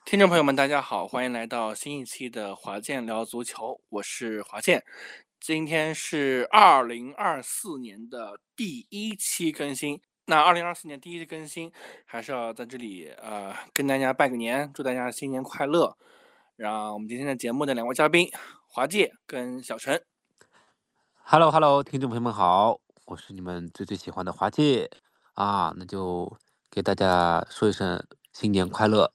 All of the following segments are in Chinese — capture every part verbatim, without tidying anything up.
听众朋友们，大家好，欢迎来到新一期的华健聊足球，我是华健。今天是二零二四年的第一期更新。那二零二四年第一期更新，还是要在这里呃跟大家拜个年，祝大家新年快乐。让我们今天的节目的两位嘉宾，华健跟小陈。 Hello Hello，听众朋友们好，我是你们最最喜欢的华界啊，那就给大家说一声新年快乐。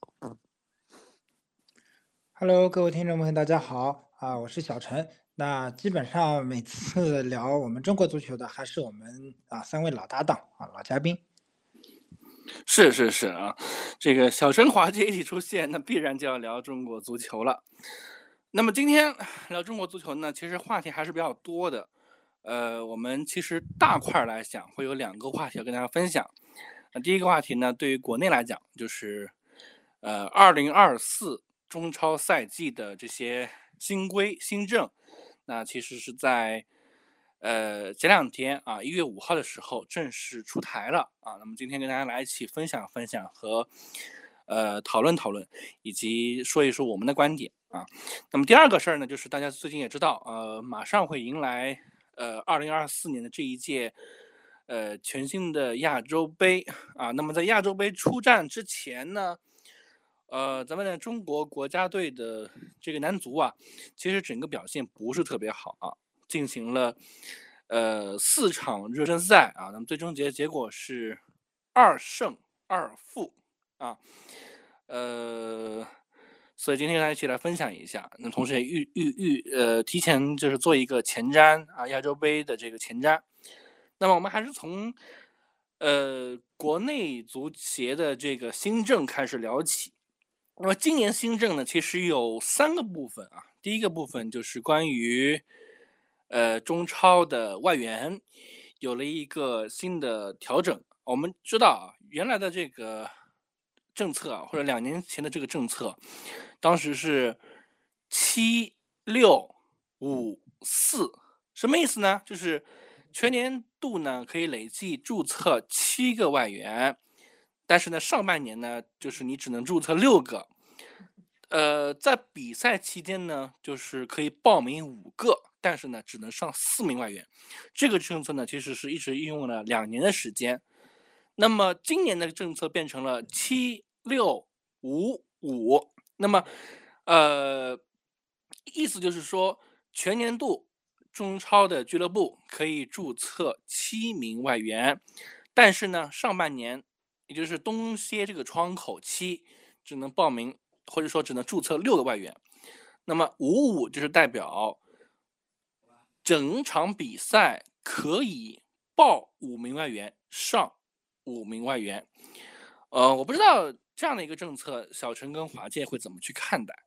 Hello，各位听众朋友，大家好啊，我是小陈。那基本上每次聊我们中国足球的，还是我们啊三位老搭档啊老嘉宾。 是是是啊，这个小陈华界一起出现，那必然就要聊中国足球了。那么今天聊中国足球呢，其实话题还是比较多的。呃，我们其实大块来讲，会有两个话题要跟大家分享。那第一个话题呢，对于国内来讲，就是呃，二零二四中超赛季的这些新规新政。那其实是在呃前两天啊，一月五号的时候正式出台了啊。那么今天跟大家来一起分享分享和呃讨论讨论，以及说一说我们的观点啊。那么第二个事儿呢，就是大家最近也知道，呃，马上会迎来呃二零二四年的这一届呃全新的亚洲杯啊。那么在亚洲杯出战之前呢，呃，咱们的中国国家队的这个男足啊，其实整个表现不是特别好啊，进行了呃四场热身赛啊，那么最终结结果是二胜二负啊，呃，所以今天跟大家一起来分享一下，那同时也预预预呃提前就是做一个前瞻啊，亚洲杯的这个前瞻。那么我们还是从呃国内足协的这个新政开始聊起。那么今年新政呢，其实有三个部分啊。第一个部分就是关于呃中超的外援有了一个新的调整。我们知道啊，原来的这个政策啊，或者两年前的这个政策，当时是七六五四，什么意思呢？就是全年度呢可以累计注册七个外援，但是呢，上半年呢，就是你只能注册六个。呃，在比赛期间呢，就是可以报名五个，但是呢，只能上四名外援。这个政策呢，其实是一直应用了两年的时间。那么今年的政策变成了七六五五，那么呃，意思就是说，全年度中超的俱乐部可以注册七名外援，但是呢，上半年也就是冬歇这个窗口期，只能报名或者说只能注册六个外援。那么五五就是代表整场比赛可以报五名外援，上五名外援。呃，我不知道这样的一个政策，小陈跟华界会怎么去看待？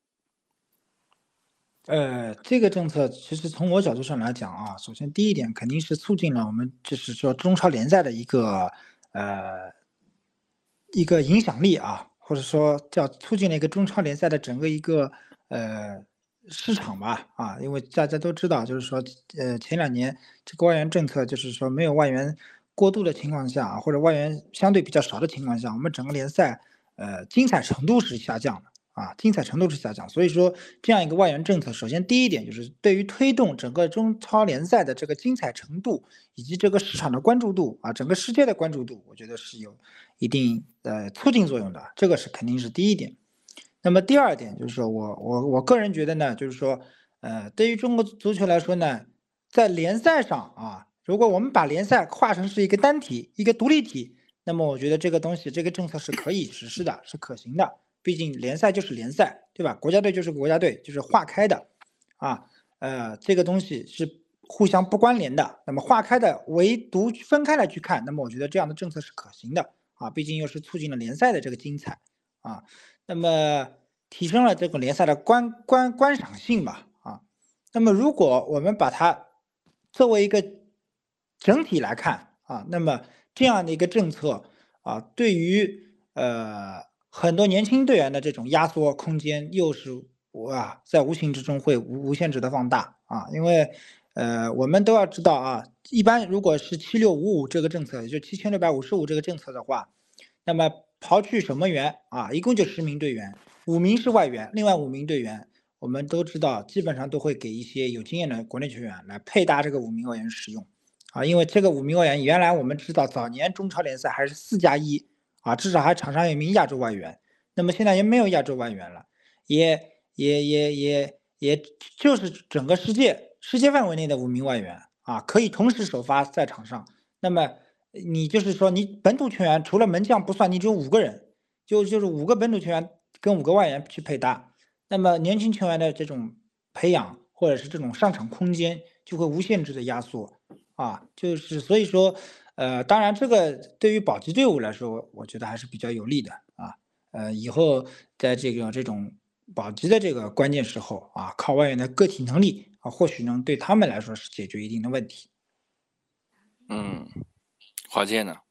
呃，这个政策其实从我角度上来讲啊，首先第一点肯定是促进了我们就是说中超联赛的一个呃一个影响力啊，或者说叫促进了一个中超联赛的整个一个呃市场吧啊，因为大家都知道，就是说呃前两年这个外援政策就是说没有外援过度的情况下啊，或者外援相对比较少的情况下，我们整个联赛呃精彩程度是下降的。啊，精彩程度是下降，所以说这样一个外援政策，首先第一点就是对于推动整个中超联赛的这个精彩程度，以及这个市场的关注度啊，整个世界的关注度，我觉得是有一定呃促进作用的，这个是肯定是第一点。那么第二点就是说我我我个人觉得呢，就是说，呃，对于中国足球来说呢，在联赛上啊，如果我们把联赛划成是一个单体、一个独立体，那么我觉得这个东西，这个政策是可以实施的，是可行的。毕竟联赛就是联赛，对吧？国家队就是国家队，就是划开的，啊，呃，这个东西是互相不关联的。那么划开的，唯独分开来去看，那么我觉得这样的政策是可行的啊，毕竟又是促进了联赛的这个精彩啊，那么提升了这个联赛的观观观赏性吧啊。那么如果我们把它作为一个整体来看啊，那么这样的一个政策啊，对于呃很多年轻队员的这种压缩空间，又是哇，在无形之中会无无限制的放大啊。因为呃我们都要知道啊，一般如果是七六五五这个政策，也就七千六百五十五这个政策的话，那么刨去守门员啊，一共就十名队员。 五名是外援，另外五名队员，我们都知道，基本上都会给一些有经验的国内球员来配搭这个五名外援使用。啊，因为这个五名外援，原来我们知道早年中超联赛还是四加一啊，至少还场上有一名亚洲外援。那么现在也没有亚洲外援了，也也也也也就是整个世界世界范围内的五名外援啊，可以同时首发在场上。那么你就是说，你本土球员除了门将不算，你只有五个人，就就是五个本土球员跟五个外援去配搭。那么年轻球员的这种培养或者是这种上场空间就会无限制的压缩。啊，就是所以说，呃，当然这个对于保级队伍来说，我觉得还是比较有利的啊。呃，以后在这个这种保级的这个关键时候啊，靠外援的个体能力啊，或许能对他们来说是解决一定的问题。 嗯，华健呢？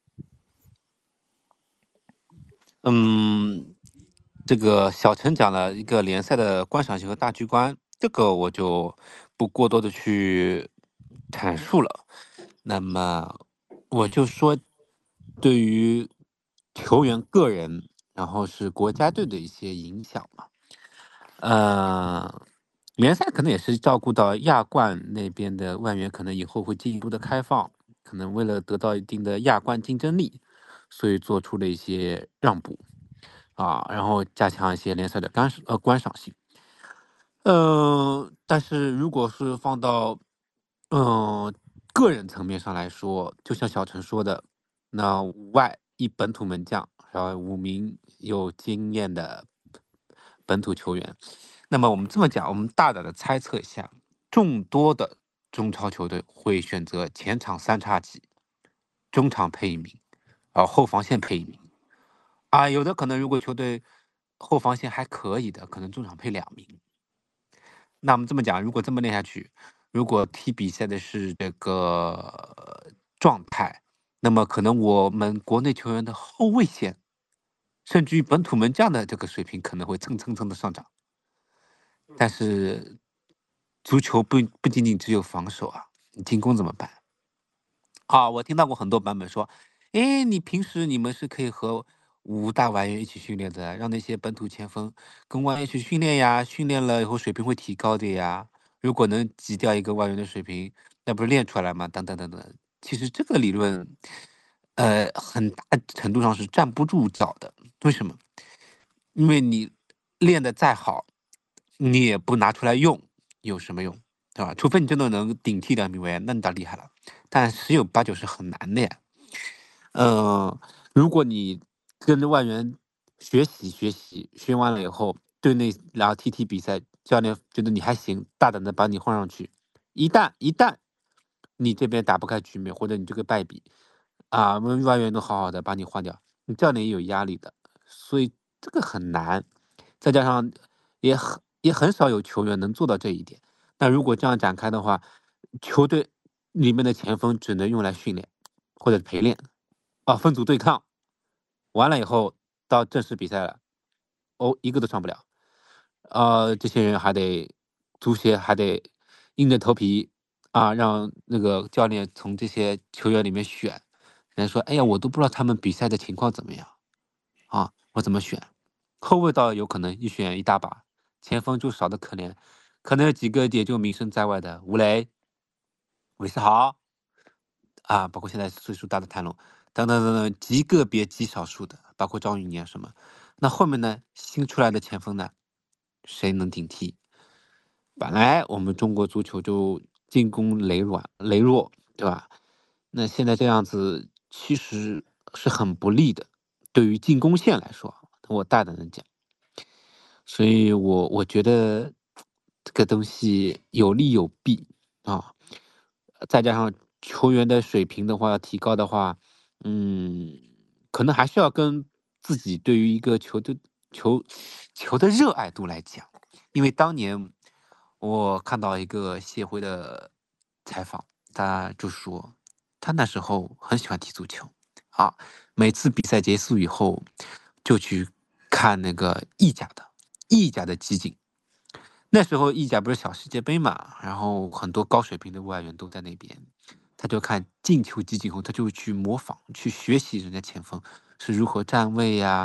嗯，这个小陈讲了一个联赛的观赏性和大局观，这个我就不过多的去阐述了。那么我就说，对于球员个人，然后是国家队的一些影响嘛。呃，联赛可能也是照顾到亚冠那边的外援，可能以后会进一步的开放，可能为了得到一定的亚冠竞争力，所以做出了一些让步啊，然后加强一些联赛的干呃观赏性。嗯，但是如果是放到嗯个人层面上来说，就像小陈说的，那五外一本土门将，然后五名有经验的本土球员。那么我们这么讲，我们大胆的猜测一下，众多的中超球队会选择前场三叉戟，中场配一名，然后后防线配一名。啊，有的可能如果球队后防线还可以的，可能中场配两名。那我们这么讲，如果这么练下去，如果踢比赛的是这个状态，那么可能我们国内球员的后卫线，甚至于本土门将的这个水平可能会蹭蹭蹭的上涨。但是足球不不仅仅只有防守啊，你进攻怎么办？啊，我听到过很多版本说，诶，你平时你们是可以和五大外援一起训练的，让那些本土前锋跟外援一起训练呀，训练了以后水平会提高的呀。如果能挤掉一个外援的水平，那不是练出来吗？等等等等。其实这个理论，呃，很大程度上是站不住脚的。为什么？因为你练得再好，你也不拿出来用，有什么用？对吧？除非你真的能顶替两名外援，那你倒厉害了。但十有八九是很难的呀。嗯，如果你跟着外援学习学习，学完了以后，队内然后踢踢比赛，教练觉得你还行，大胆的把你换上去。一旦一旦你这边打不开局面，或者你这个败笔，啊，我们外援都好好的把你换掉，你教练也有压力的，所以这个很难。再加上也很也很少有球员能做到这一点。那如果这样展开的话，球队里面的前锋只能用来训练或者陪练，啊，分组对抗，完了以后到正式比赛了，哦，一个都上不了。呃，这些人还得足协还得硬着头皮啊，让那个教练从这些球员里面选。人家说，哎呀，我都不知道他们比赛的情况怎么样啊，我怎么选？后卫倒有可能一选一大把，前锋就少得可怜，可能有几个也就名声在外的吴磊、韦世豪啊，包括现在岁数大的谭龙等等等等，极个别极少数的，包括张玉宁啊什么。那后面呢，新出来的前锋呢，谁能顶替？本来我们中国足球就进攻羸软羸弱，对吧？那现在这样子其实是很不利的，对于进攻线来说，我大胆的讲。所以我我觉得这个东西有利有弊啊，再加上球员的水平的话提高的话，嗯，可能还是要跟自己对于一个球队球球的热爱度来讲。因为当年我看到一个谢辉的采访，他就说他那时候很喜欢踢足球啊，每次比赛结束以后就去看那个意甲的意甲的集锦。那时候意甲不是小世界杯嘛，然后很多高水平的外援都在那边，他就看进球集锦后，他就去模仿去学习人家前锋是如何站位呀、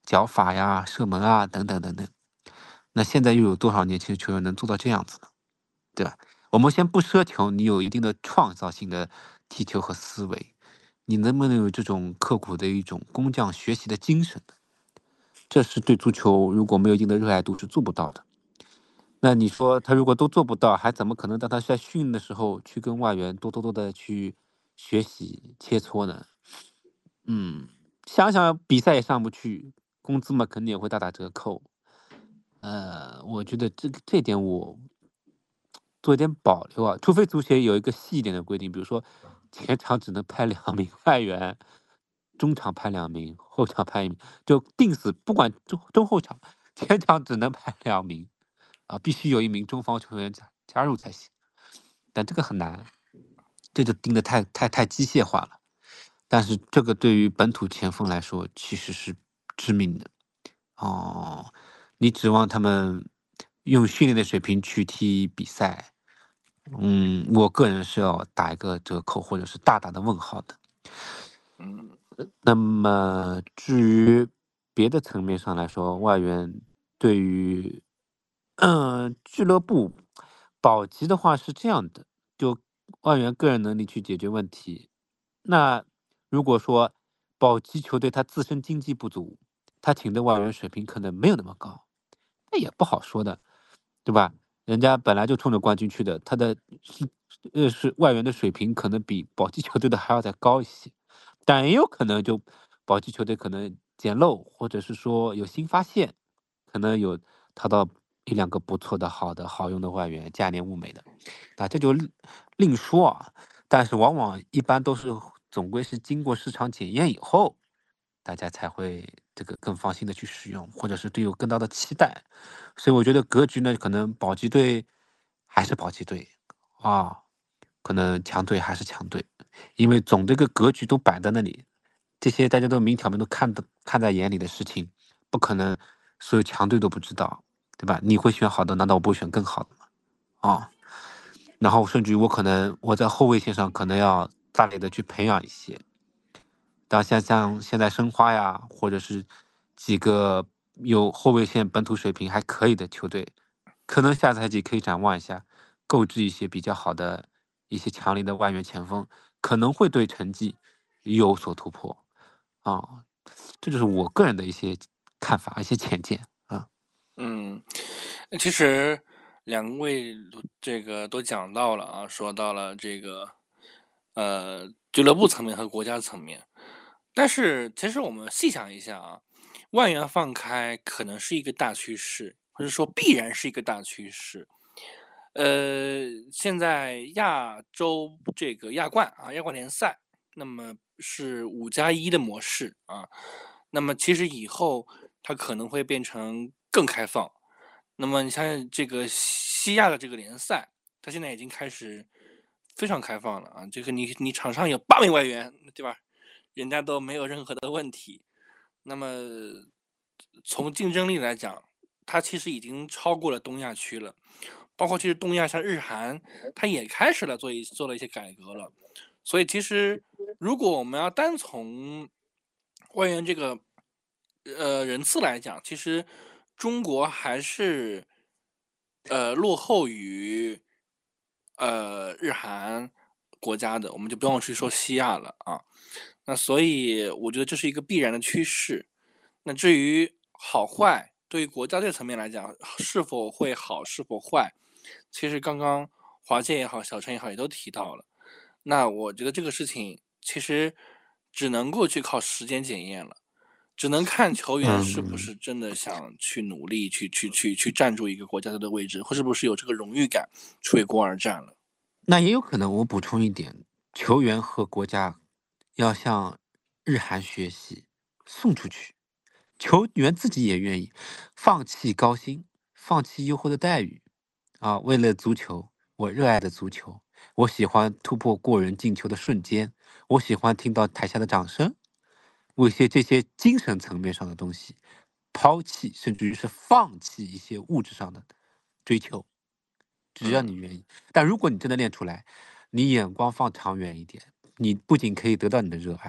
脚法呀、射门啊等等等等。那现在又有多少年轻的球员能做到这样子呢？对吧？我们先不奢求你有一定的创造性的踢球和思维，你能不能有这种刻苦的一种工匠学习的精神呢？这是对足球如果没有一定的热爱度是做不到的。那你说他如果都做不到，还怎么可能当他在训练的时候去跟外援多多多的去学习切磋呢？嗯，想想比赛也上不去，工资嘛肯定也会大打折扣。呃，我觉得这个这点我做一点保留啊，除非足协有一个细一点的规定，比如说前场只能派两名外援，中场派两名，后场派一名，就定死，不管中中后场，前场只能派两名，啊，必须有一名中方球员加加入才行。但这个很难，这就定的太太太机械化了。但是这个对于本土前锋来说其实是致命的。哦，你指望他们用训练的水平去踢比赛，嗯，我个人是要打一个折扣或者是大大的问号的。 嗯那么至于别的层面上来说，外援对于嗯俱乐部保级的话是这样的，就外援个人能力去解决问题。那如果说保级球队他自身经济不足，他请的外援水平可能没有那么高，那也不好说的，对吧？人家本来就冲着冠军去的，他的是呃是外援的水平可能比保级球队的还要再高一些，但也有可能就保级球队可能捡漏，或者是说有新发现，可能有淘到一两个不错的、好的、好用的外援，价廉物美的，啊，这就另另说啊。但是往往一般都是总归是经过市场检验以后，大家才会这个更放心的去使用，或者是对有更大的期待。所以我觉得格局呢，可能保级队还是保级队啊，可能强队还是强队，因为总这个格局都摆在那里，这些大家都明挑明都看的看在眼里的事情，不可能所有强队都不知道，对吧？你会选好的，难道我不会选更好的吗？啊，然后甚至于我可能我在后卫线上可能要大力的去培养一些，当像像现在申花呀，或者是几个有后卫线本土水平还可以的球队，可能下赛季可以展望一下，购置一些比较好的一些强力的外援前锋，可能会对成绩有所突破啊。这就是我个人的一些看法、一些浅见啊。 嗯，其实两位都这个都讲到了啊，说到了这个呃俱乐部层面和国家层面，但是其实我们细想一下啊，外援放开可能是一个大趋势，或者说必然是一个大趋势。呃，现在亚洲这个亚冠啊，亚冠联赛，那么是五加一的模式啊，那么其实以后它可能会变成更开放。那么你像这个西亚的这个联赛，它现在已经开始非常开放了啊，这个你你场上有八名外援，对吧？人家都没有任何的问题。那么从竞争力来讲，它其实已经超过了东亚区了。包括其实东亚像日韩，它也开始了做一做了一些改革了。所以其实如果我们要单从外援这个呃人次来讲，其实中国还是呃落后于呃日韩国家的，我们就不用去说西亚了啊。那所以我觉得这是一个必然的趋势。那至于好坏，对于国家队层面来讲，是否会好，是否坏，其实刚刚华健也好，小陈也好，也都提到了。那我觉得这个事情其实只能够去靠时间检验了，只能看球员是不嗯， 是真的想去努力，去去去去站住一个国家队的位置，或是不是有这个荣誉感去为国而战了。 那也有可能，我补充一点，球员和国家要向日韩学习，送出去。球员自己也愿意放弃高薪，放弃优厚的待遇，啊，为了足球，我热爱的足球，我喜欢突破过人进球的瞬间，我喜欢听到台下的掌声，为一些这些精神层面上的东西，抛弃甚至于是放弃一些物质上的追求，只要你嗯愿意。但如果你真的练出来，你眼光放长远一点，你不仅可以得到你的热爱，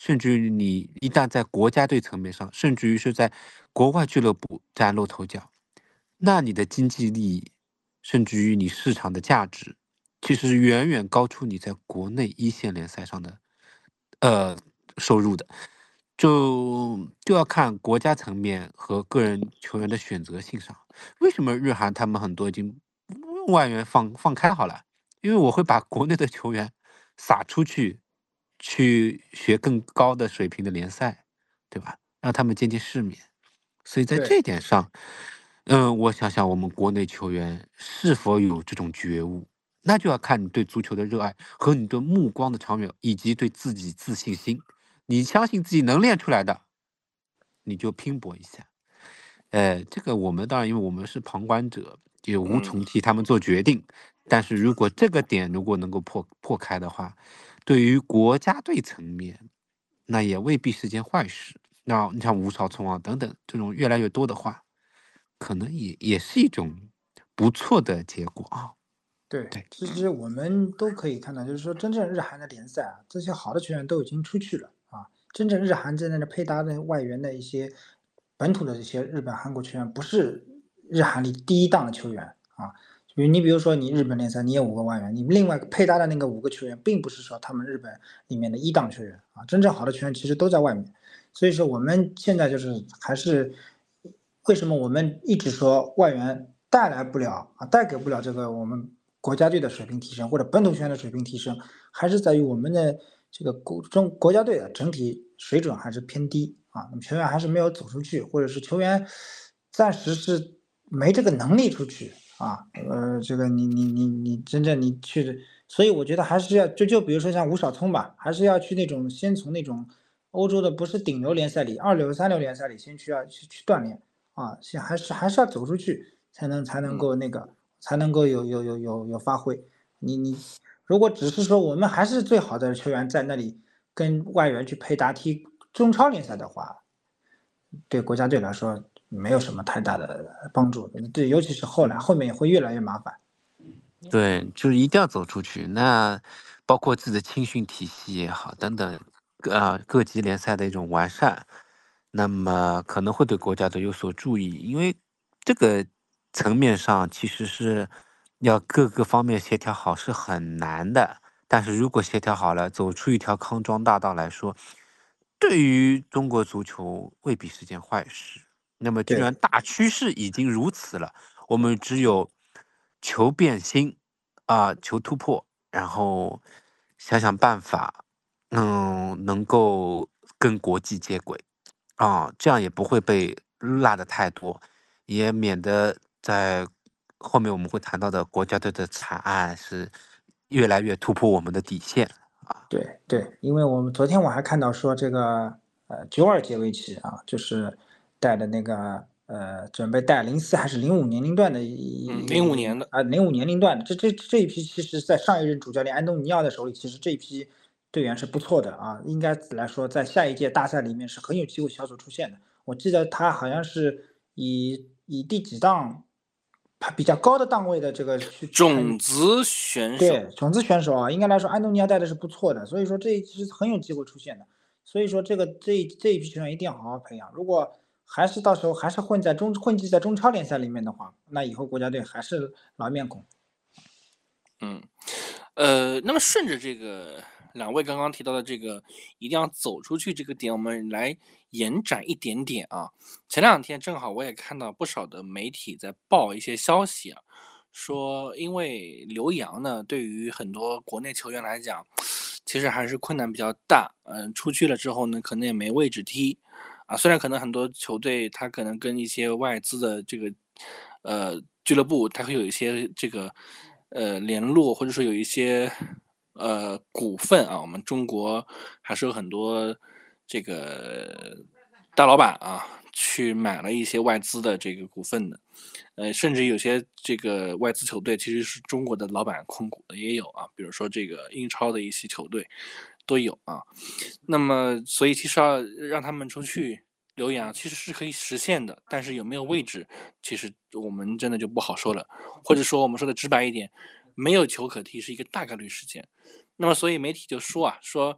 甚至于你一旦在国家队层面上，甚至于是在国外俱乐部崭露头角，那你的经济利益，甚至于你市场的价值，其实远远高出你在国内一线联赛上的呃收入的。就就要看国家层面和个人球员的选择性上。为什么日韩他们很多已经外援放放开好了？因为我会把国内的球员撒出去，去学更高的水平的联赛，对吧？让他们见见世面。所以在对这点上，嗯、我想想我们国内球员是否有这种觉悟，那就要看你对足球的热爱和你对目光的长远，以及对自己自信心。你相信自己能练出来的，你就拼搏一下。呃，这个我们当然，因为我们是旁观者，也无嗯从替他们做决定。但是如果这个点如果能够破破开的话，对于国家队层面，那也未必是件坏事。那你像吴少聪啊等等这种越来越多的话，可能也也是一种不错的结果啊。 对， 对， 其实我们都可以看到，就是说真正日韩的联赛啊，这些好的球员都已经出去了啊。真正日韩在那的配搭的外援的一些本土的一些日本、韩国球员，不是日韩里第一档的球员啊。比如你比如说你日本联赛你有五个外援，你另外配搭的那个五个球员，并不是说他们日本里面的一档球员啊。真正好的球员其实都在外面，所以说我们现在就是还是为什么我们一直说外援带来不了啊，带给不了这个我们国家队的水平提升或者本土球员的水平提升，还是在于我们的这个国中国家队的整体水准还是偏低啊，那么球员还是没有走出去，或者是球员暂时是没这个能力出去啊，呃，这个你你你你真正你去，所以我觉得还是要就就比如说像吴少聪吧，还是要去那种先从那种欧洲的不是顶流联赛里，二流三流联赛里先去要去去锻炼啊，先还是还是要走出去才能才能够那个。才能够有有有有有发挥。你你如果只是说我们还是最好的球员在那里跟外援去配搭踢中超联赛的话，对国家队来说没有什么太大的帮助。对，尤其是后来后面也会越来越麻烦。 对，就是一定要走出去。那包括自己的青训体系也好，等等，啊、各级联赛的一种完善，那么可能会对国家队有所注意，因为这个层面上其实是要各个方面协调好是很难的。但是如果协调好了，走出一条康庄大道来说，对于中国足球未必是件坏事。那么既然对大趋势已经如此了，我们只有求变心啊、求突破，然后想想办法，嗯，能够跟国际接轨啊，这样也不会被落的太多，也免得在后面我们会谈到的国家队的惨案是越来越突破我们的底线啊。 对对，因为我们昨天我还看到说这个呃九尔杰维奇啊，就是带的那个呃准备带零四还是零五年龄段的一嗯， 一零五年的， 啊零五年龄段的这这这一批，其实在上一任主教练安东尼奥的手里，其实这一批队员是不错的啊，应该来说在下一届大赛里面是很有机会小组出现的。我记得他好像是以以第几档，他比较高的档位的这个去参与。 种子选手， 对，种子选手啊，应该来说安东尼奥带的是不错的，所以说这一期是很有机会出现的。所以说这个这一这一批球员一定要好好培养。如果还是到时候还是混在中混迹在中超联赛里面的话，那以后国家队还是老面孔。 嗯，呃，那么顺着这个两位刚刚提到的这个一定要走出去这个点，我们来延展一点点啊。前两天正好我也看到不少的媒体在报一些消息啊，说因为留洋呢，对于很多国内球员来讲，其实还是困难比较大。嗯、出去了之后呢，可能也没位置踢啊。虽然可能很多球队他可能跟一些外资的这个呃俱乐部，他会有一些这个呃联络，或者说有一些呃股份啊。我们中国还是有很多这个大老板啊，去买了一些外资的这个股份的。呃，甚至有些这个外资球队其实是中国的老板控股的也有啊，比如说这个英超的一些球队都有啊。那么，所以其实要让他们出去留洋，其实是可以实现的，但是有没有位置，其实我们真的就不好说了。或者说我们说的直白一点，没有球可踢是一个大概率事件。那么，所以媒体就说啊，说，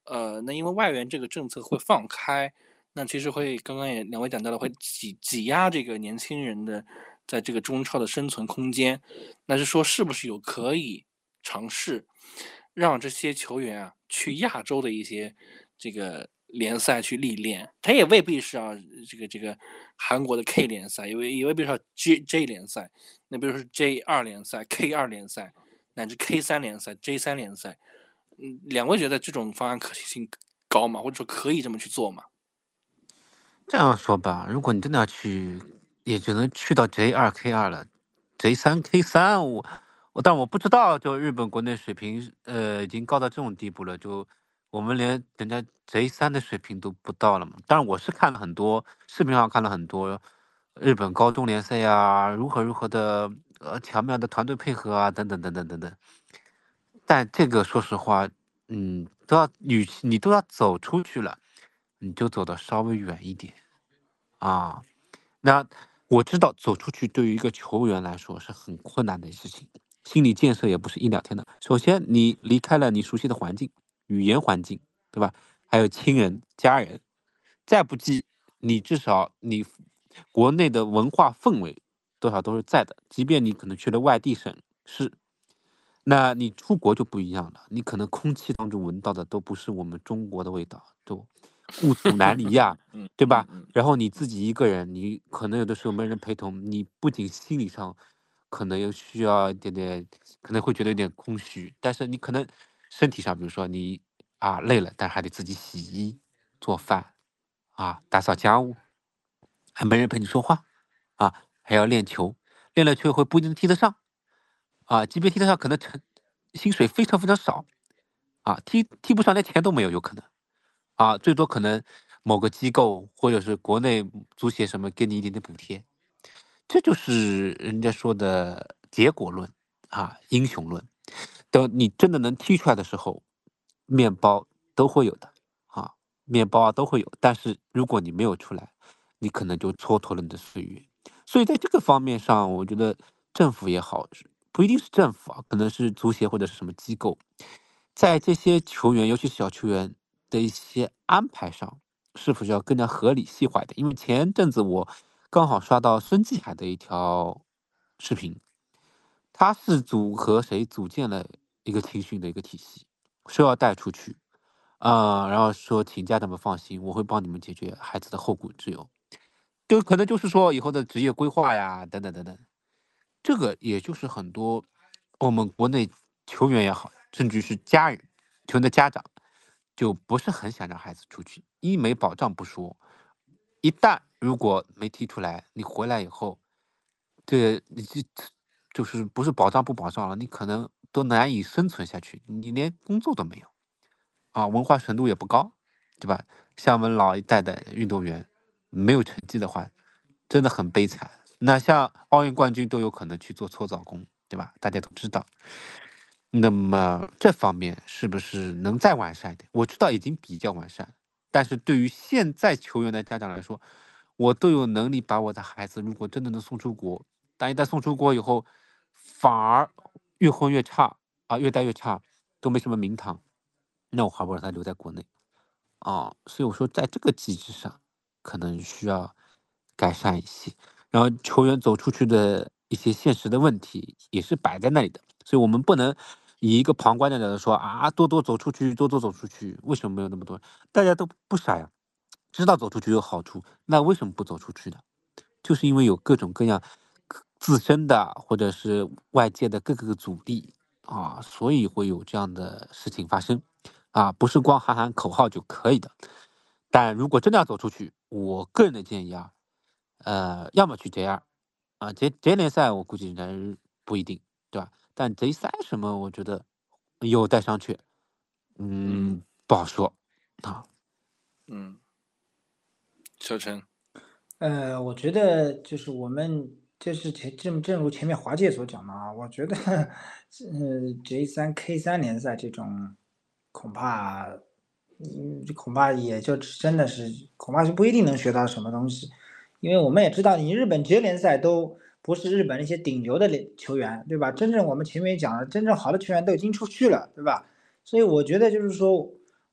呃，那因为外援这个政策会放开，那其实会刚刚也两位讲到了，会挤挤压这个年轻人的在这个中超的生存空间。那是说是不是有可以尝试让这些球员啊去亚洲的一些这个联赛去历练？他也未必是啊，这个这个韩国的 K 联赛，也未也未必是要 J J 联赛，那比如说 J 二联赛、K 二联赛，乃至 K 三联赛、J 三联赛。嗯，两位觉得这种方案可行性高吗？或者说可以这么去做吗？ 这样说吧，如果你真的要去，也只能去到 J 二 K 二了，J 三 K 三我我但我不知道，就日本国内水平，呃，已经高到这种地步了，就我们连人家 J 三的水平都不到了嘛。当然，我是看了很多视频上看了很多日本高中联赛呀，如何如何的呃巧妙的团队配合啊，等等等等等等。但这个说实话，嗯，都要与其你都要走出去了，你就走的稍微远一点啊。那我知道走出去对于一个球员来说是很困难的事情，心理建设也不是一两天的。首先，你离开了你熟悉的环境，语言环境，对吧？还有亲人、家人，再不济，你至少你国内的文化氛围多少都是在的，即便你可能去了外地省市。那你出国就不一样了，你可能空气当中闻到的都不是我们中国的味道，就故土难离呀， 嗯， 对吧？ 嗯然后你自己一个人，你可能有的时候没人陪同，你不仅心理上可能又需要一点点，可能会觉得有点空虚，但是你可能身体上，比如说你啊累了，但还得自己洗衣、做饭啊、打扫家务，还没人陪你说话啊，还要练球，练了球以后不一定踢得上。啊，即便踢得上，可能成薪水非常非常少，啊，踢踢不上连钱都没有，有可能，啊，最多可能某个机构或者是国内足协什么给你一点点补贴，这就是人家说的结果论啊，英雄论。等你真的能踢出来的时候，面包都会有的啊，面包啊都会有，但是如果你没有出来，你可能就蹉跎了你的岁月。所以在这个方面上，我觉得政府也好，是不一定是政府啊，可能是足协或者是什么机构，在这些球员，尤其是小球员的一些安排上，是否是要更加合理细化一点？因为前阵子我刚好刷到孙继海的一条视频，他是组和谁组建了一个青训的一个体系，说要带出去，啊、然后说请家长们放心，我会帮你们解决孩子的后顾之忧。就可能就是说以后的职业规划呀，等等等等，这个也就是很多我们国内球员也好，甚至是家人、球员的家长，就不是很想让孩子出去，一没保障不说，一旦如果没踢出来，你回来以后，这你这就是不是保障不保障了，你可能都难以生存下去，你连工作都没有啊，文化程度也不高，对吧？像我们老一代的运动员，没有成绩的话，真的很悲惨。那像奥运冠军都有可能去做搓澡工，对吧？大家都知道。那么这方面是不是能再完善一点？我知道已经比较完善，但是对于现在球员的家长来说，我都有能力把我的孩子，如果真的能送出国，但一旦送出国以后，反而越混越差啊，越带越差，都没什么名堂，那我还不如让他留在国内。啊，所以我说在这个机制上，可能需要改善一些。然后球员走出去的一些现实的问题也是摆在那里的，所以我们不能以一个旁观者的说啊，多多走出去，多多走出去，为什么没有那么多人？大家都不傻呀，知道走出去有好处，那为什么不走出去呢？就是因为有各种各样自身的或者是外界的各个阻力啊，所以会有这样的事情发生。啊，不是光喊喊口号就可以的。但如果真的要走出去，我个人的建议啊，呃，要么去 J 二啊，J J 联赛我估计人不一定，对吧？但 J 三什么，我觉得有待商榷，嗯，不好说啊。 嗯，小陈， 呃，我觉得就是我们就是前正正如前面华界所讲的啊，我觉得，呃，J 三 K 三联赛这种，恐怕，嗯，恐怕也就真的是恐怕是不一定能学到什么东西，因为我们也知道，你日本职业联赛都不是日本那些顶流的联球员，对吧？真正我们前面也讲了，真正好的球员都已经出去了，对吧？所以我觉得就是说，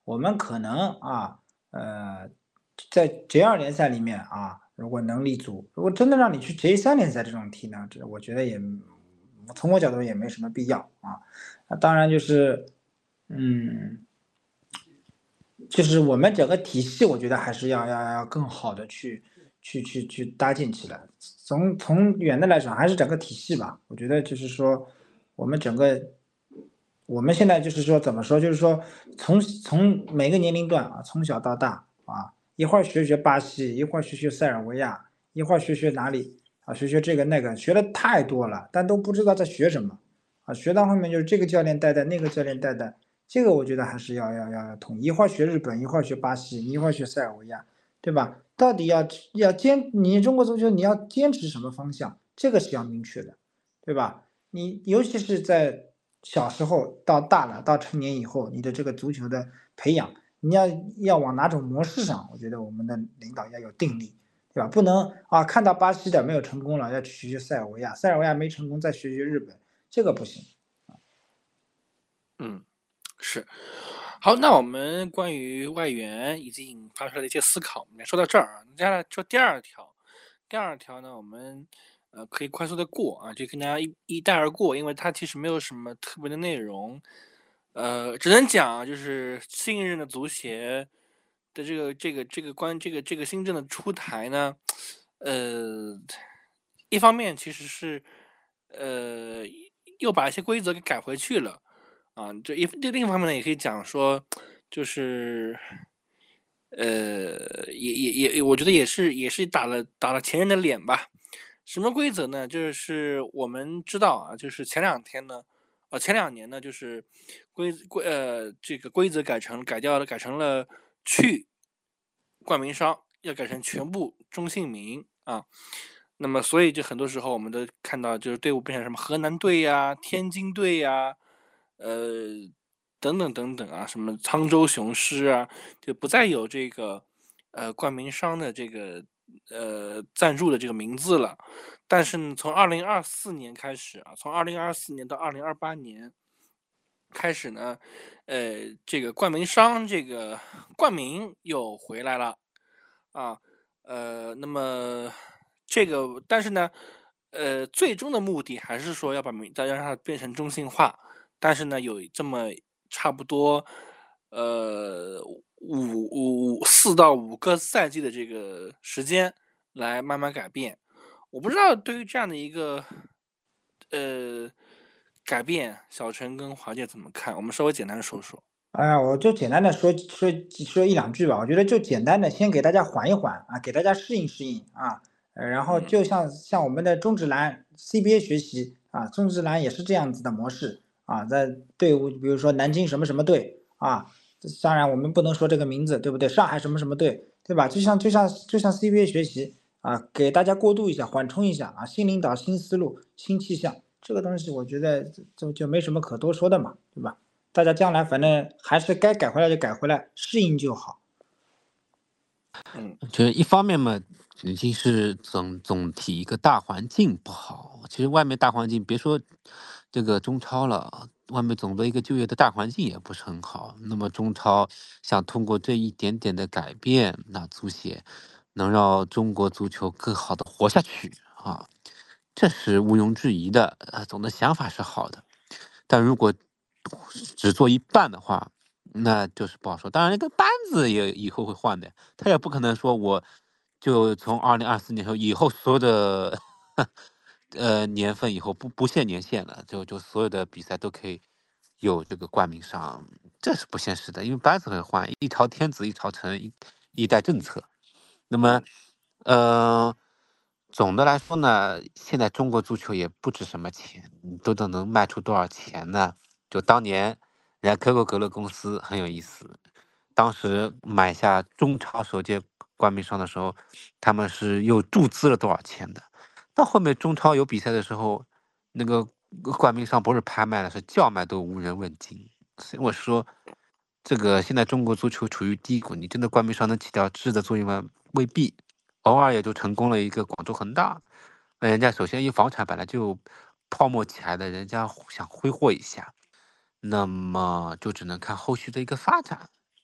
我们可能啊，呃，在 J 二联赛里面啊，如果能立足，如果真的让你去 J 三联赛这种踢呢，这我觉得也从我角度也没什么必要啊。那当然就是，嗯，就是我们整个体系，我觉得还是要要要更好的去去去去搭建起来。从从远的来讲，还是整个体系吧。我觉得就是说，我们整个我们现在就是说怎么说，就是说从从每个年龄段啊，从小到大啊，一会儿学学巴西，一会儿学学塞尔维亚，一会儿学学哪里啊，学学这个那个，学的太多了，但都不知道在学什么啊。学到后面就是这个教练带带，那个教练带带。这个我觉得还是要要要统一，一会儿学日本，一会儿学巴西，一会儿学塞尔维亚，对吧？到底要要坚，你中国足球你要坚持什么方向，这个是要明确的，对吧？你尤其是在小时候到大了，到成年以后，你的这个足球的培养，你要要往哪种模式上？我觉得我们的领导要有定力，对吧？不能啊，看到巴西的没有成功了，要去学学塞尔维亚，塞尔维亚没成功再学学日本，这个不行。 嗯，是。好，那我们关于外援已经引发出来的一些思考，我们说到这儿啊，接下来说第二条。第二条呢，我们呃可以快速的过啊，就跟大家一一带而过，因为它其实没有什么特别的内容，呃，只能讲就是新任的足协的这个这个这个关这个这个新政的出台呢，呃，一方面其实是呃又把一些规则给改回去了。啊，这一另一方面呢，也可以讲说，就是，呃，也也也，我觉得也是也是打了打了前任的脸吧。什么规则呢？就是我们知道啊，就是前两天呢，呃，前两年呢，就是规规呃这个规则改成改掉了，改成了去冠名商要改成全部中性名啊。那么，所以就很多时候我们都看到，就是队伍变成什么河南队呀、天津队呀。呃，等等等等啊，什么沧州雄狮啊，就不再有这个呃冠名商的这个呃赞助的这个名字了。但是呢，从二零二四年开始啊，从二零二四年到二零二八年开始呢，呃，这个冠名商这个冠名又回来了啊，呃，那么这个但是呢，呃，最终的目的还是说要把名，要让它变成中性化。但是呢，有这么差不多，呃，五五四到五个赛季的这个时间来慢慢改变。我不知道对于这样的一个呃改变，小陈跟华姐怎么看？我们稍微简单的说说。 哎呀，我就简单的说说说一两句吧。我觉得就简单的先给大家缓一缓啊，给大家适应适应啊。呃，然后就像像我们的中职篮 C B A 学习啊，中职篮也是这样子的模式啊，在队伍比如说南京什么什么队啊，当然我们不能说这个名字，对不对？上海什么什么队，对吧？就像就像就像 C B A 学习啊，给大家过渡一下，缓冲一下啊，新领导、新思路、新气象，这个东西我觉得就就没什么可多说的嘛，对吧？大家将来反正还是该改回来就改回来，适应就好。 嗯， 就是一方面嘛，已经是总总体一个大环境不好。其实外面大环境，别说这个中超了，外面总的一个就业的大环境也不是很好。那么中超想通过这一点点的改变，那足协能让中国足球更好的活下去啊，这是毋庸置疑的。呃，总的想法是好的，但如果只做一半的话，那就是不好说。当然，那个班子也以后会换的，他也不可能说我就从二零二四年后以后所有的呃年份以后不不限年限了，就就所有的比赛都可以有这个冠名商，这是不现实的，因为班子会换，一朝天子一朝臣，一一代政策。那么，呃，总的来说呢，现在中国足球也不值什么钱，你都都能卖出多少钱呢？就当年人家可口可乐公司很有意思，当时买下中超首届冠名商的时候，他们是又注资了多少钱的？到后面中超有比赛的时候，那个冠名商不是拍卖了，是叫卖都无人问津。所以我说，这个现在中国足球处于低谷，你真的冠名商能起到质的作用吗？未必，偶尔也就成功了一个广州恒大，那人家首先一房产本来就泡沫起来的，人家想挥霍一下，那么就只能看后续的一个发展。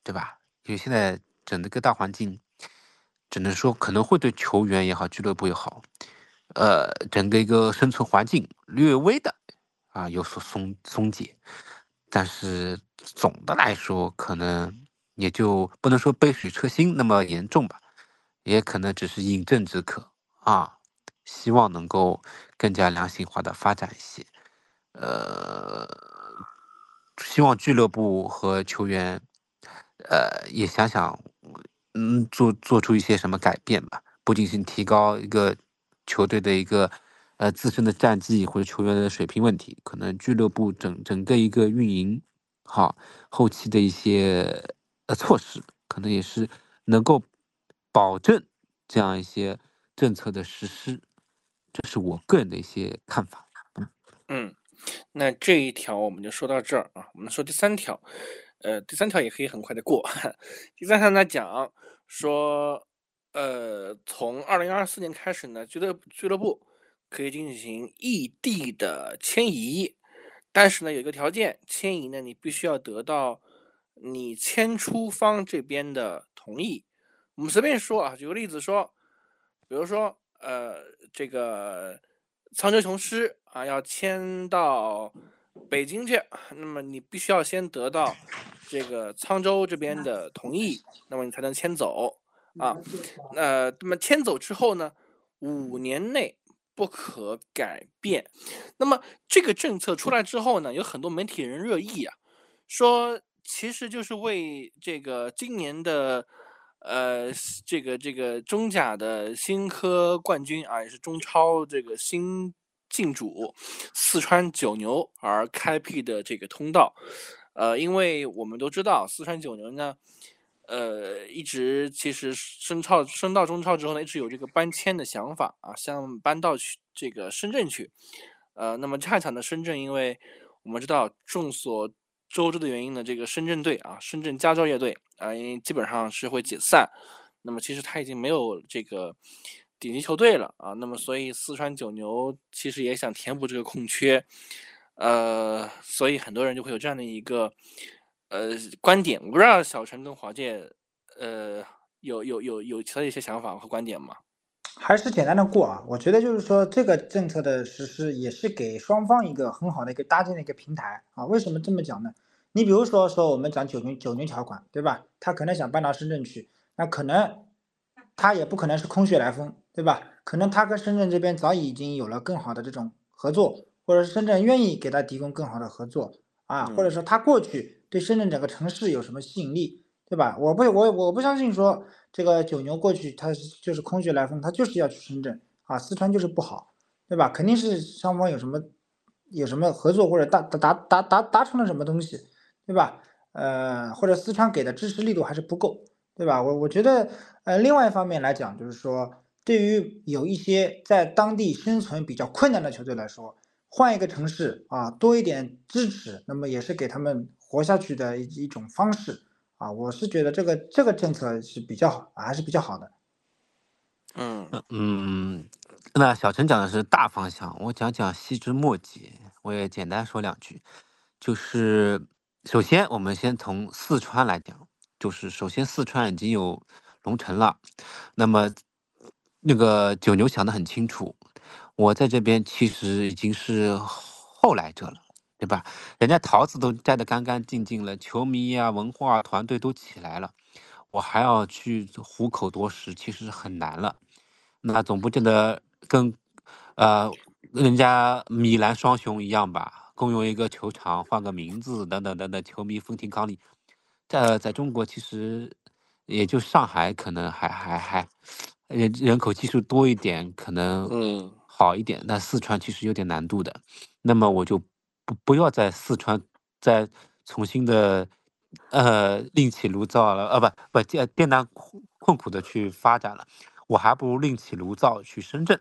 对吧？因为现在整个大环境，只能说可能会对球员也好，俱乐部也好，呃，整个一个生存环境略微的啊有所松松解，但是总的来说，可能也就不能说杯水车薪那么严重吧，也可能只是饮鸩止渴啊。希望能够更加良性化的发展一些，呃，希望俱乐部和球员，呃，也想想，嗯，做做出一些什么改变吧，不仅仅提高一个球队的一个呃自身的战绩或者球员的水平问题，可能俱乐部整整个一个运营好后期的一些呃措施，可能也是能够保证这样一些政策的实施，这是我个人的一些看法。嗯嗯，那这一条我们就说到这儿啊，我们说第三条，呃，第三条也可以很快的过。第三条呢讲说，呃，从二零二四年开始呢，俱乐俱乐部可以进行异地的迁移，但是呢有一个条件，迁移呢你必须要得到你迁出方这边的同意。我们随便说啊，举个例子说，比如说呃这个沧州雄狮啊要迁到北京去，那么你必须要先得到这个沧州这边的同意，那么你才能迁走啊。那那么迁走之后呢，五年内不可改变。那么这个政策出来之后呢，有很多媒体人热议啊，说其实就是为这个今年的呃这个这个中甲的新科冠军啊，也是中超这个新进主四川九牛而开辟的这个通道。呃，因为我们都知道四川九牛呢，呃，一直其实升超升到中超之后呢，一直有这个搬迁的想法啊，想搬到去这个深圳去。呃，那么恰恰呢，深圳因为我们知道众所周知的原因呢，这个深圳队啊，深圳佳兆业队啊，因为基本上是会解散。那么其实他已经没有这个顶级球队了啊，那么所以四川九牛其实也想填补这个空缺，呃，所以很多人就会有这样的一个呃观点。我不知道小陈跟华界呃有有有有其他的一些想法和观点吗？ 还是简单的过啊，我觉得就是说这个政策的实施也是给双方一个很好的一个搭建的一个平台啊。为什么这么讲呢？你比如说说我们讲九牛九牛条款，对吧？他可能想搬到深圳去，那可能他也不可能是空穴来风，对吧？可能他跟深圳这边早已经有了更好的这种合作，或者是深圳愿意给他提供更好的合作啊，或者说他过去对深圳整个城市有什么吸引力，对吧？我不我我不相信说这个九牛过去他就是空穴来风，他就是要去深圳啊，四川就是不好，对吧？肯定是双方有什么有什么合作或者达达达达达成了什么东西，对吧？呃，或者四川给的支持力度还是不够，对吧？我我觉得，呃，另外一方面来讲，就是说，对于有一些在当地生存比较困难的球队来说，换一个城市啊，多一点支持，那么也是给他们活下去的一一种方式啊。我是觉得这个这个政策是比较好，还是比较好的。 嗯嗯，那小陈讲的是大方向，我讲讲细枝末节，我也简单说两句。就是首先我们先从四川来讲，就是首先四川已经有龙城了，那么那个九牛想得很清楚，我在这边其实已经是后来者了，对吧？人家桃子都摘得干干净净了，球迷啊、文化团队都起来了，我还要去虎口夺食，其实很难了。那总不见得跟呃人家米兰双雄一样吧，共用一个球场，换个名字等等等等，球迷风停抗力。在在中国其实也就上海可能还还还人人口基数多一点，可能嗯好一点。那四川其实有点难度的，那么我就不不要在四川再重新的呃另起炉灶了，呃不不艰艰难困困苦的去发展了。我还不如另起炉灶去深圳。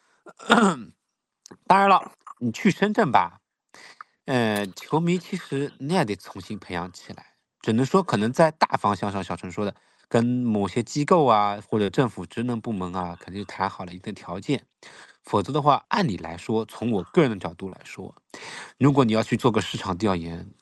当然了，你去深圳吧，呃，球迷其实你也得重新培养起来。只能说，可能在大方向上，小陈说的，跟某些机构啊或者政府职能部门啊，肯定谈好了一定条件。否则的话，按理来说，从我个人的角度来说，如果你要去做个市场调研，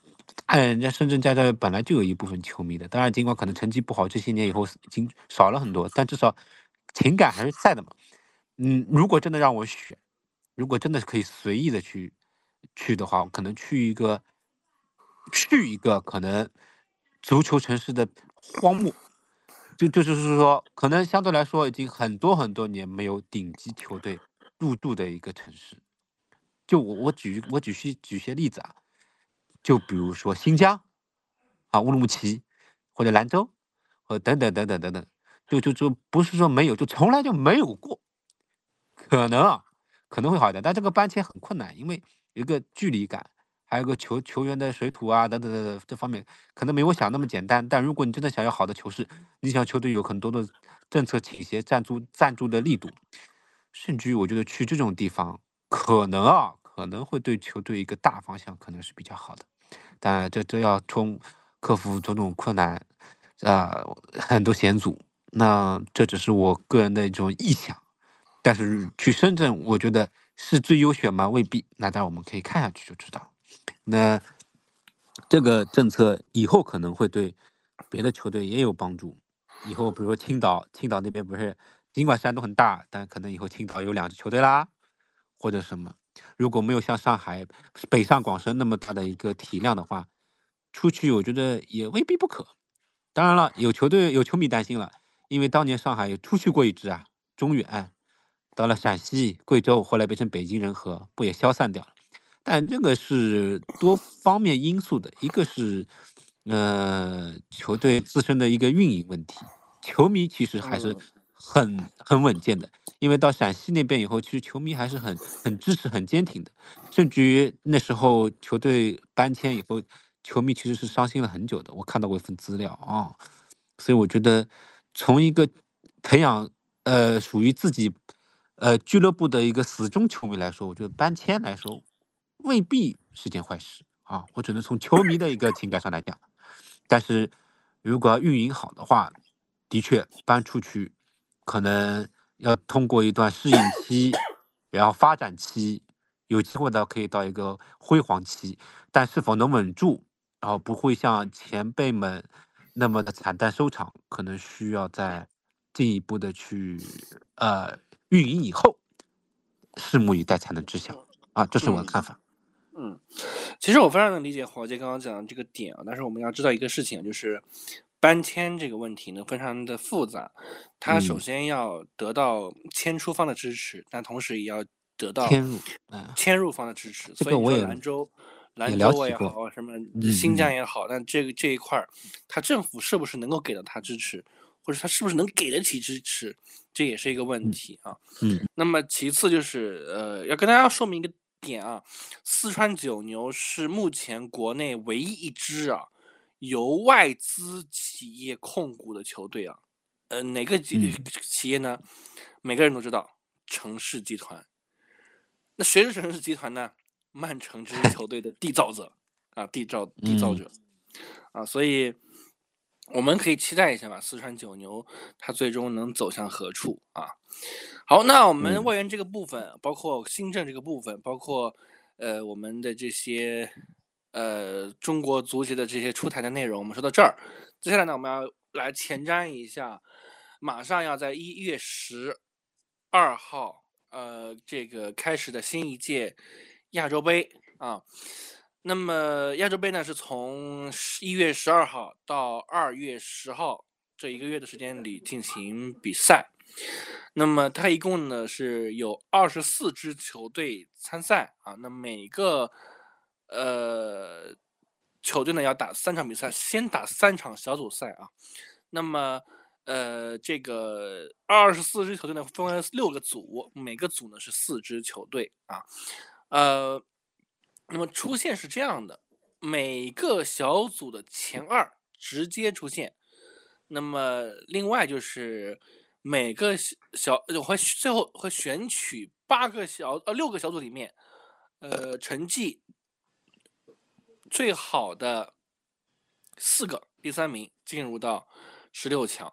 看人家深圳家这本来就有一部分球迷的，当然尽管可能成绩不好，这些年以后已经少了很多，但至少情感还是在的嘛。嗯，如果真的让我选，如果真的可以随意的去去的话，我可能去一个去一个可能足球城市的荒漠，就就就是说，可能相对来说已经很多很多年没有顶级球队入驻的一个城市。就我我举我举些举些例子啊，就比如说新疆啊，乌鲁木齐或者兰州，或等等等等等等，就就就不是说没有，就从来就没有过。可能啊，可能会好一点，但这个搬迁很困难，因为有一个距离感，还有个球球员的水土啊等等等等这方面，可能没我想那么简单。但如果你真的想要好的球市，你想球队有很多的政策倾斜、赞助赞助的力度，甚至于我觉得去这种地方，可能啊，可能会对球队一个大方向可能是比较好的。但这这要冲克服种种困难，啊、很多险阻。那这只是我个人的一种臆想。但是去深圳，我觉得是最优选吗？未必。那当然我们可以看下去就知道。那这个政策以后可能会对别的球队也有帮助。以后比如说青岛，青岛那边不是尽管山东很大，但可能以后青岛有两支球队啦，或者什么。如果没有像上海、北上广深那么大的一个体量的话，出去我觉得也未必不可。当然了，有球队有球迷担心了，因为当年上海也出去过一支啊，中远。到了陕西、贵州，后来变成北京人和，不也消散掉了？但这个是多方面因素的，一个是，呃，球队自身的一个运营问题，球迷其实还是嗯很很稳健的，因为到陕西那边以后，其实球迷还是很很支持、很坚挺的，甚至于那时候球队搬迁以后，球迷其实是伤心了很久的，我看到过一份资料啊。所以我觉得从一个培养呃属于自己呃俱乐部的一个死忠球迷来说，我觉得搬迁来说未必是件坏事啊。我只能从球迷的一个情感上来讲，但是如果要运营好的话，的确搬出去可能要通过一段适应期，然后发展期，有机会的可以到一个辉煌期，但是否能稳住，然后不会像前辈们那么的惨淡收场，可能需要再进一步的去呃运营以后，拭目以待才能知晓啊，这是我的看法。 嗯，其实我非常能理解华杰刚刚讲的这个点啊，但是我们要知道一个事情，就是搬迁这个问题呢非常的复杂，它首嗯， 先要得到迁出方的支持，但同时也要得到迁入，嗯、 迁入方的支持。所以你说这个我也兰州、 也兰聊起过， 州也好，什么嗯新疆嗯也好，但这个这一块儿，它政府是不是能够给到它支持，或者它是不是能给得起支持，这也是一个问嗯题啊。 嗯那么其次就是呃，要跟大家说明一个点啊，四川九牛是目前国内唯一一支啊由外资企业控股的球队啊。呃，哪个企嗯， 企业呢？每个人都知道，城市集团。那谁是城市集团呢？曼城这支球队的缔造者啊，缔造缔造嗯者啊，所以我们可以期待一下吧，四川九牛它最终能走向何处啊？好，那我们嗯外援这个部分，包括新政这个部分，包括呃我们的这些呃中国足协的这些出台的内容，我们说到这儿。接下来呢，我们要来前瞻一下，马上要在一月十二号呃这个开始的新一届亚洲杯啊。那么亚洲杯呢，是从一月十二号到二月十号这一个月的时间里进行比赛。那么它一共呢是有二十四支球队参赛啊，那每个呃球队呢要打三场比赛，先打三场小组赛啊。那么呃这个二十四支球队呢分为六个组，每个组呢是四支球队啊。呃，那么出线是这样的，每个小组的前二直接出线。那么另外就是每个小会最后会选取八个小呃六个小组里面，呃成绩最好的四个第三名进入到十六强。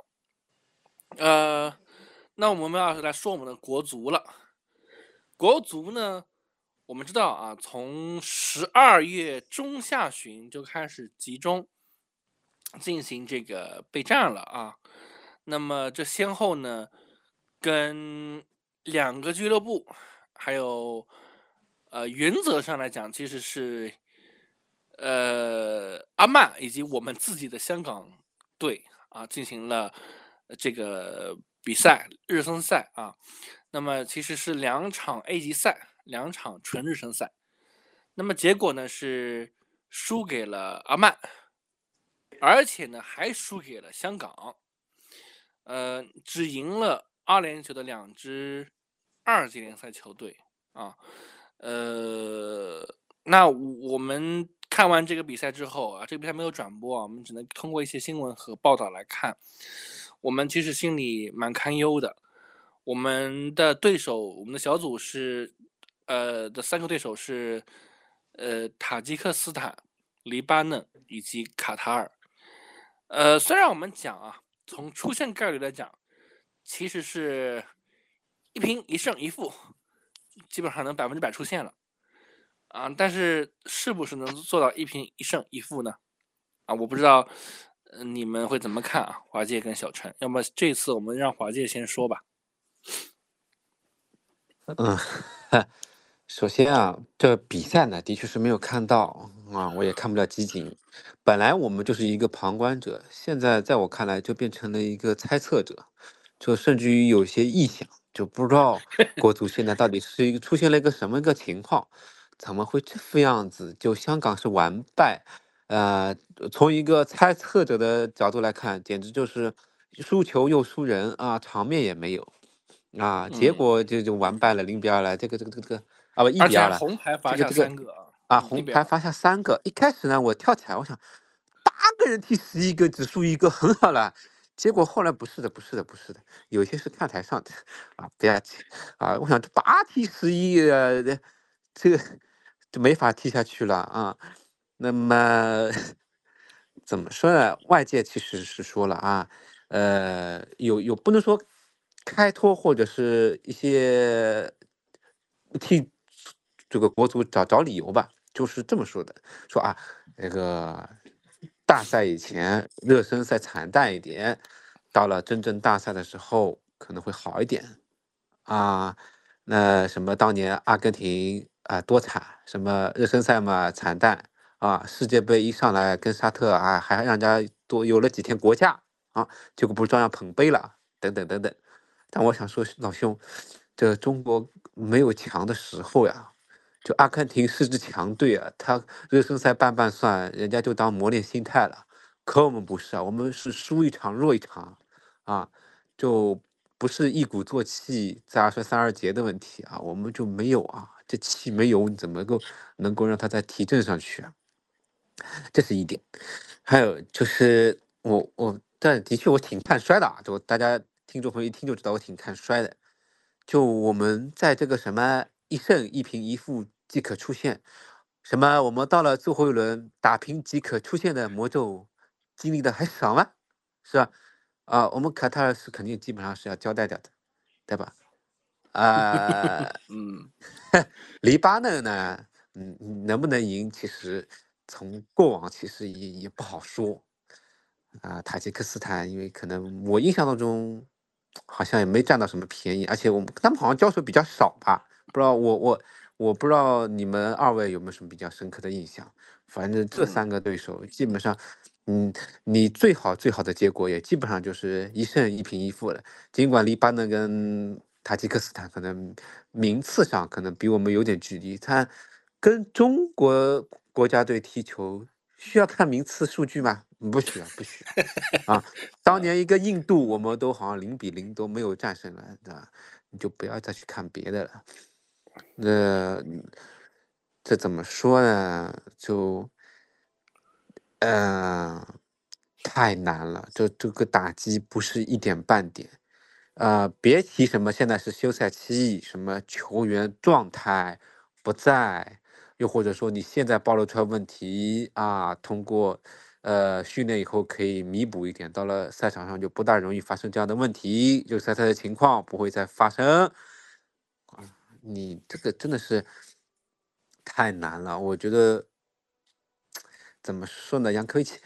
呃，那我们要来说我们的国足了。国足呢， 我们知道啊，从十二月中下旬就开始集中进行这个备战了啊。那么这先后呢，跟两个俱乐部，还有呃，原则上来讲，其实是呃阿曼以及我们自己的香港队啊，进行了这个比赛日升赛啊。那么其实是两场 A 级赛，两场纯日升赛。那么结果呢是输给了阿曼，而且呢还输给了香港，呃，只赢了阿联酋的两支二级联赛球队啊。呃，那我们看完这个比赛之后啊，这个比赛没有转播啊，我们只能通过一些新闻和报道来看，我们其实心里蛮堪忧的。我们的对手，我们的小组是，呃的三个对手是，呃，塔吉克斯坦、黎巴嫩以及卡塔尔。呃，虽然我们讲啊，从出线概率来讲，其实是一平一胜一负，基本上能百分之百出线了啊。但是是不是能做到一平一胜一负呢？啊，我不知道，呃，你们会怎么看啊？华界跟小陈，要么这次我们让华界先说吧。 嗯，首先啊，这比赛呢，的确是没有看到啊，我也看不了集锦。本来我们就是一个旁观者，现在在我看来就变成了一个猜测者，就甚至于有些臆想，就不知道国足现在到底是一个出现了一个什么一个情况，怎么会这副样子？就香港是完败，呃，从一个猜测者的角度来看，简直就是输球又输人啊，场面也没有。啊，结嗯， 果就就完败了，零比二了，这个这个这个这个啊不一而且还比二了， 红牌罚下这个这个三个啊， 啊嗯，一比二。 红牌罚下三个，一开始呢我跳起来，我想八个人踢十一个只输一个很好了，结果后来不是的不是的不是的，有些是看台上的啊不要紧啊，我想这八踢十一呃这个就没法踢下去了啊，那么怎么说呢？外界其实是说了啊。呃，有有不能说开脱或者是一些替这个国足找找理由吧，就是这么说的，说啊，那个大赛以前热身赛惨淡一点，到了真正大赛的时候可能会好一点啊。那什么当年阿根廷啊多惨，什么热身赛嘛惨淡啊，世界杯一上来跟沙特啊还让人家多有了几天国假。啊，结果不是照样捧杯了，等等等等。但我想说，老兄，这中国没有强的时候呀。就阿根廷是支强队啊，他热身赛办办算，人家就当磨练心态了。可我们不是啊，我们是输一场弱一场，啊，就不是一鼓作气再而衰三而竭的问题啊，我们就没有啊，这气没有，你怎么够能够让他再提振上去啊？这是一点。还有就是我我但的确我挺看衰的啊，就大家听众朋友一听就知道我挺看衰的。就我们在这个什么一胜一平一负即可出线，什么我们到了最后一轮打平即可出线的魔咒经历的还少吗？是吧？啊，我们卡塔尔是肯定基本上是要交代掉的，对吧？呃， 嗯， 黎巴嫩呢，嗯，能不能赢，其实从过往其实也也不好说。啊，塔吉克斯坦，因为可能我印象当中好像也没占到什么便宜，而且我们他们好像交手比较少吧，不知道我我我不知道你们二位有没有什么比较深刻的印象。反正这嗯， 三个对手基本上，嗯，你最好最好的结果也基本上就是一胜一平一负了。尽管黎巴嫩跟塔吉克斯坦可能名次上可能比我们有点距离，他跟中国国家队踢球需要看名次数据吗？不需要，不需要。啊，当年一个印度，我们都好像零比零都没有战胜了，对吧？你就不要再去看别的了。那这怎么说呢？就呃，太难了，这这个打击不是一点半点。呃，别提什么现在是休赛期，什么球员状态不在，又或者说你现在暴露出来问题啊，通过呃训练以后可以弥补一点，到了赛场上就不大容易发生这样的问题，就赛赛的情况不会再发生。啊，你这个真的是太难了，我觉得怎么说呢，杨科维奇，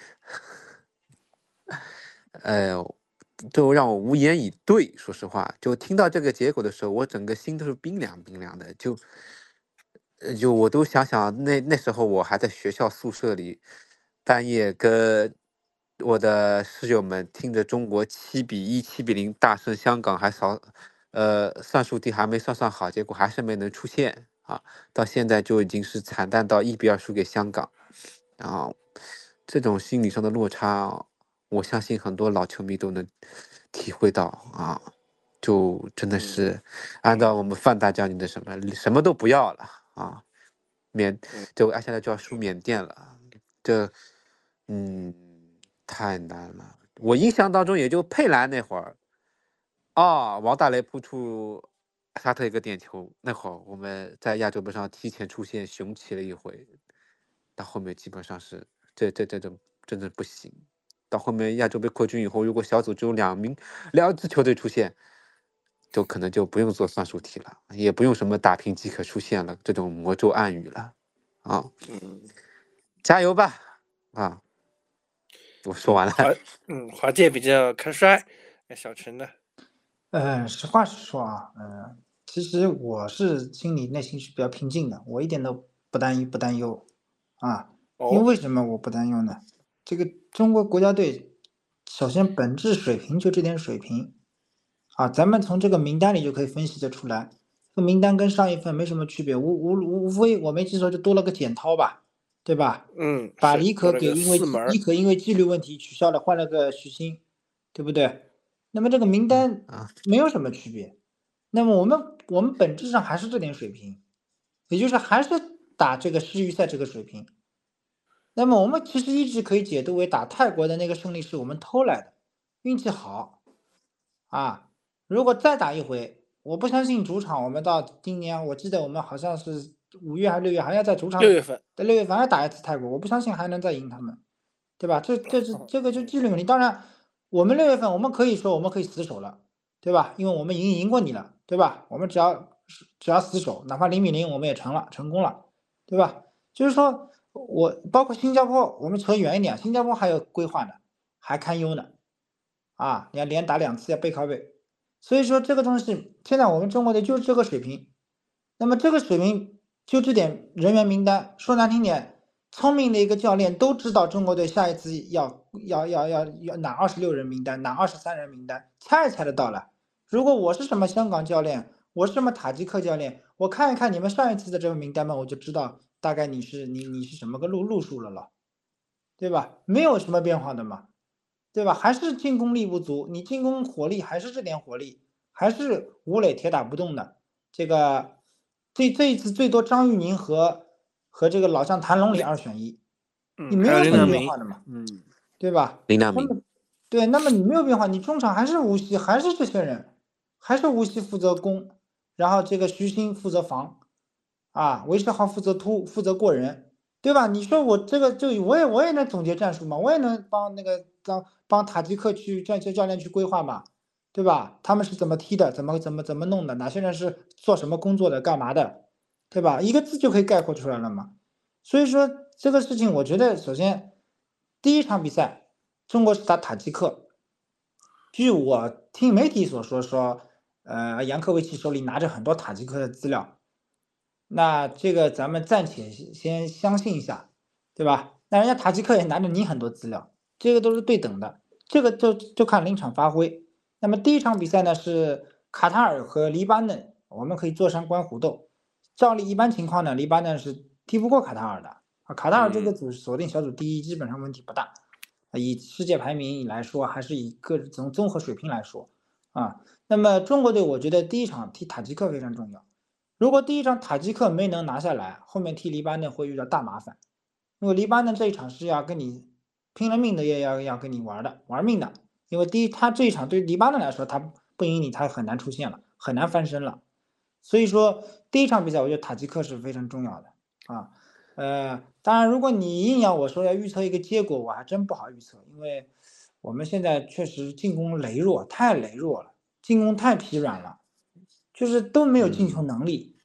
哎呦，就让我无言以对。说实话，就听到这个结果的时候，我整个心都是冰凉冰凉的，就，呃就我都想想那那时候我还在学校宿舍里，半夜跟我的室友们听着中国七比一、七比零大胜香港，还少，呃，算术题还没算算好，结果还是没能出现啊。到现在就已经是惨淡到一比二输给香港，然后这种心理上的落差，我相信很多老球迷都能体会到啊。就真的嗯是按照我们范大教你的什么什么都不要了啊，缅嗯就按下来就要输缅甸了，这嗯太难了。我印象当中也就佩兰那会儿啊，王大雷扑出沙特一个点球，那会儿我们在亚洲杯上提前出现雄起了一回，到后面基本上是这这这种真的不行。到后面亚洲杯扩军以后，如果小组只有两名两支球队出现，就可能就不用做算术题了，也不用什么打平即可出现了这种魔咒暗语了啊！ 嗯， 加油吧啊！我说完了。 华嗯华界比较看衰，那小陈呢？ 呃，实话实说啊，呃，其实我是心里内心是比较平静的，我一点都不担忧不担忧啊。因为哦， 为什么我不担忧呢？这个中国国家队，首先本质水平就这点水平啊，咱们从这个名单里就可以分析得出来，这个名单跟上一份没什么区别，无无无无非我没记错就多了个简涛吧，对吧？ 嗯， 把李可是多了个给因为四门儿， 李可因为纪律问题取消了，换了个徐新，对不对？那么这个名单啊， 没有什么区别，那么我们我们本质上还是这点水平，也就是还是打这个世预赛这个水平。那么我们其实一直可以解读为打泰国的那个胜利是我们偷来的，运气好啊。如果再打一回，我不相信主场我们到今年，我记得我们好像是五月还是六月还要在主场， 六月份， 在六月份还要打一次泰国，我不相信还能再赢他们，对吧？这这是这个就纪律问题。当然，我们六月份我们可以说我们可以死守了，对吧？因为我们已经赢过你了，对吧？我们只要只要死守，哪怕零比零我们也成了，成功了，对吧？就是说我包括新加坡，我们扯远一点，新加坡还有规划呢，还堪忧呢，啊，你要连打两次要背靠背，所以说这个东西现在我们中国队就是这个水平，那么这个水平就这点人员名单，说难听点，聪明的一个教练都知道中国队下一次要要要要要拿二十六人名单，拿二十三人名单，猜也猜得到了。如果我是什么香港教练，我是什么塔吉克教练，我看一看你们上一次的这个名单嘛，我就知道大概你是你你是什么个路路数了了，对吧？没有什么变化的嘛，对吧？还是进攻力不足，你进攻火力还是这点火力，还是吴磊铁打不动的。这个这这一次最多张玉宁和和这个老将谭龙里二选一，你嗯， 没有什么还有林良铭， 变化的嘛， 嗯， 对吧？ 林良铭， 那么对，那么你没有变化，你中场还是无锡，还是这些人，还是无锡负责攻，然后这个徐新负责防，啊，韦世豪负责突，负责过人，对吧？你说我这个就我也我也能总结战术嘛，我也能帮那个帮帮塔吉克去这些教练去规划嘛，对吧？他们是怎么踢的，怎么怎么怎么弄的，哪些人是做什么工作的，干嘛的，对吧？一个字就可以概括出来了嘛。所以说这个事情，我觉得首先第一场比赛中国是打塔吉克，据我听媒体所说说，呃，杨科维奇手里拿着很多塔吉克的资料。那这个咱们暂且先相信一下，对吧？那人家塔吉克也拿着你很多资料，这个都是对等的，这个就就看临场发挥。那么第一场比赛呢是卡塔尔和黎巴嫩，我们可以坐山观虎斗。照例一般情况呢，黎巴嫩是踢不过卡塔尔的啊。卡塔尔这个组锁定小组第一，基本上问题不大。以世界排名来说，还是以个从综合水平来说啊。那么中国队，我觉得第一场踢塔吉克非常重要。如果第一场塔吉克没能拿下来，后面踢黎巴嫩会遇到大麻烦，因为黎巴嫩这一场是要跟你拼了命的，也要要跟你玩的，玩命的。因为第一，他这一场对黎巴嫩来说，他不赢你，他很难出现了，很难翻身了。所以说第一场比赛，我觉得塔吉克是非常重要的啊。呃，当然，如果你硬要我说要预测一个结果，我还真不好预测，因为我们现在确实进攻羸弱，太羸弱了，进攻太疲软了。就是都没有进球能力，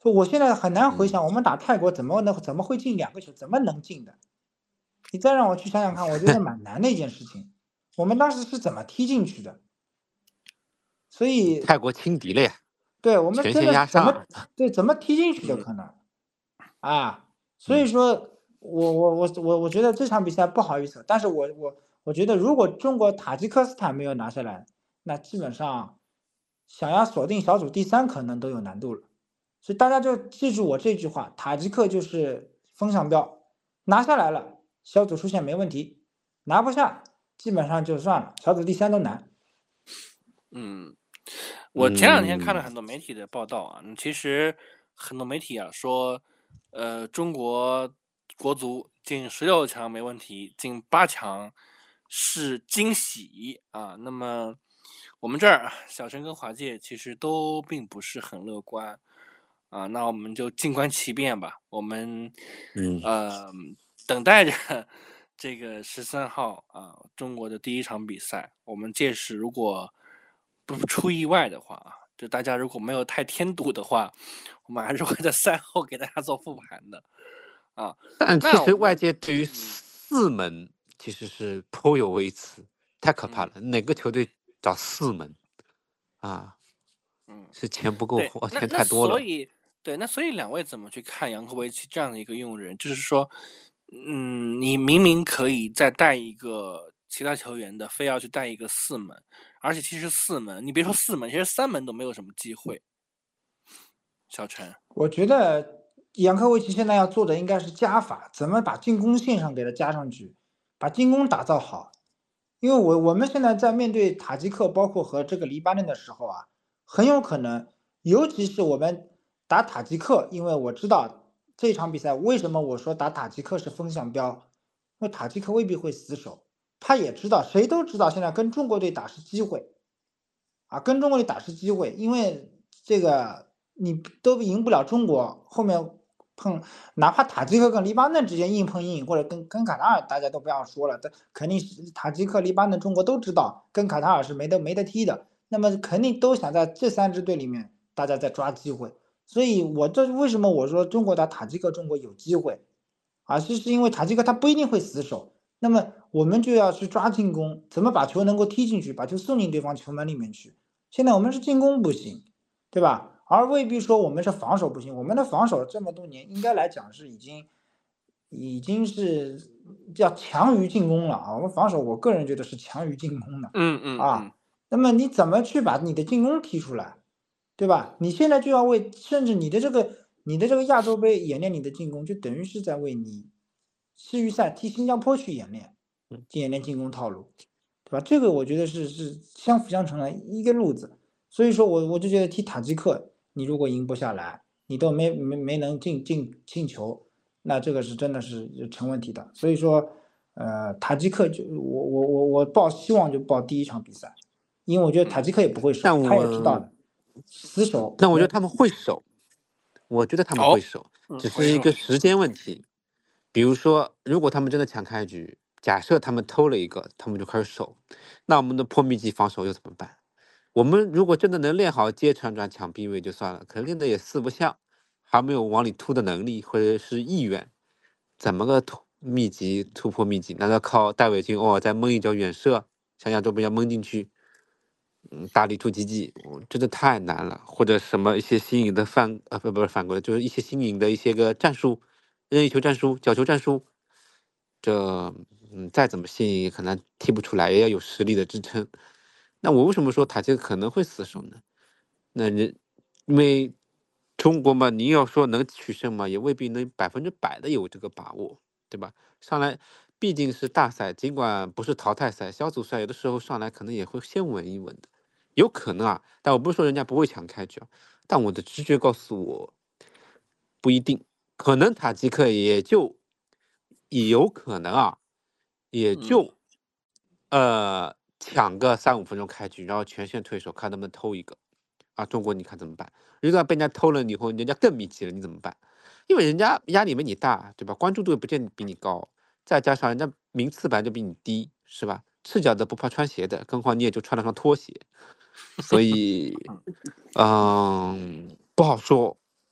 就我现在很难回想， 嗯我们打泰国怎么能怎么会进两个球，怎么能进的？你再让我去想想看，我觉得蛮难的一件事情。我们当时是怎么踢进去的？所以泰国轻敌了呀， 对我们全真线压上的怎么对怎么踢进去的嗯可能啊？所以嗯说我我我我我觉得这场比赛不好预测，但是我我我觉得如果中国塔吉克斯坦没有拿下来，那基本上想要锁定小组第三可能都有难度了。所以大家就记住我这句话，塔吉克就是风向标，拿下来了，小组出线没问题；拿不下，基本上就算了，小组第三都难。 嗯，我前两天看了嗯很多媒体的报道啊，嗯其实很多媒体啊说，呃，中国国足进十六强没问题，进八强是惊喜啊。那么我们这儿小陈跟华界其实都并不是很乐观啊，那我们就静观其变吧。我们嗯呃等待着这个十三号啊中国的第一场比赛。我们届时如果不出意外的话啊，就大家如果没有太添堵的话，我们还是会在赛后给大家做复盘的啊。 但其实外那我们界对于嗯四门其实是颇有微词，太可怕嗯了。哪个球队找四门啊？ 嗯， 是钱不够对， 花， 那那钱太多了。 所以对，那所以两位怎么去看扬科维奇这样的一个用人？就是说，嗯，你明明可以再带一个其他球员的，非要去带一个四门，而且其实四门，你别说四门，其实三门都没有什么机会。小陈， 我觉得扬科维奇现在要做的应该是加法，怎么把进攻线上给它加上去，把进攻打造好。因为我我们现在在面对塔吉克，包括和这个黎巴嫩的时候啊，很有可能，尤其是我们打塔吉克，因为我知道这场比赛为什么我说打塔吉克是风向标，因为塔吉克未必会死守，他也知道，谁都知道现在跟中国队打是机会，啊，跟中国队打是机会，因为这个你都赢不了中国，后面碰哪怕塔吉克跟黎巴嫩之间硬碰硬，或者跟跟卡塔尔，大家都不要说了，但肯定是塔吉克、黎巴嫩，中国都知道跟卡塔尔是没得没得踢的，那么肯定都想在这三支队里面大家在抓机会，所以我这为什么我说中国打塔吉克，中国有机会啊，就是因为塔吉克他不一定会死守。那么我们就要去抓进攻，怎么把球能够踢进去，把球送进对方球门里面去。现在我们是进攻不行，对吧？而未必说我们是防守不行。我们的防守这么多年，应该来讲是已经已经是叫强于进攻了啊。我们防守，我个人觉得是强于进攻的嗯嗯啊。 嗯， 那么你怎么去把你的进攻踢出来，对吧？你现在就要为，甚至你的这个你的这个亚洲杯演练你的进攻，就等于是在为你世预赛踢新加坡去演练，演练进攻套路。对吧？这个我觉得是是相辅相成的一个路子，所以说我我就觉得踢塔吉克，你如果赢不下来，你都没没没能进进进球，那这个是真的是成问题的。所以说，呃，塔吉克就我我我我抱希望就抱第一场比赛，因为我觉得塔吉克也不会守， 但他也知道我的，死守。 但我觉得他们会守，我觉得他们会哦， 守， 嗯， 只是一为什么？ 个时间问题。比如说，如果他们真的抢开局，假设他们偷了一个，他们就开始守，那我们的破密集防守又怎么办？我们如果真的能练好接传转抢逼位就算了，可练的也四不像，还没有往里突的能力或者是意愿，怎么个突密集突破密集？难道靠戴伟军哦再蒙一脚远射，像亚洲杯一样蒙进去？嗯，大力突击技，我真的太难了。或者什么一些新颖的反呃不不是反过来，就是一些新颖的一些个战术，任意球战术、角球战术，这嗯再怎么新颖，可能踢不出来，也要有实力的支撑。那我为什么说塔吉克可能会死守呢？那人因为中国嘛，你要说能取胜嘛，也未必能百分之百的有这个把握，对吧？上来毕竟是大赛，尽管不是淘汰赛，小组赛有的时候上来可能也会先稳一稳的，有可能啊。但我不是说人家不会抢开局啊，但我的直觉告诉我，不一定，可能塔吉克也就也有可能啊，也嗯就呃抢个三五分钟开局，然后全线退守，看能不能偷一个啊。中国你看怎么办？如果被人家偷了以后，人家更密集了，你怎么办？因为人家压力没你大，对吧？关注度也不见比你高，再加上人家名次本来就比你低，是吧？赤脚的不怕穿鞋的，更何况你也就穿了双拖鞋，所以，嗯，不好说。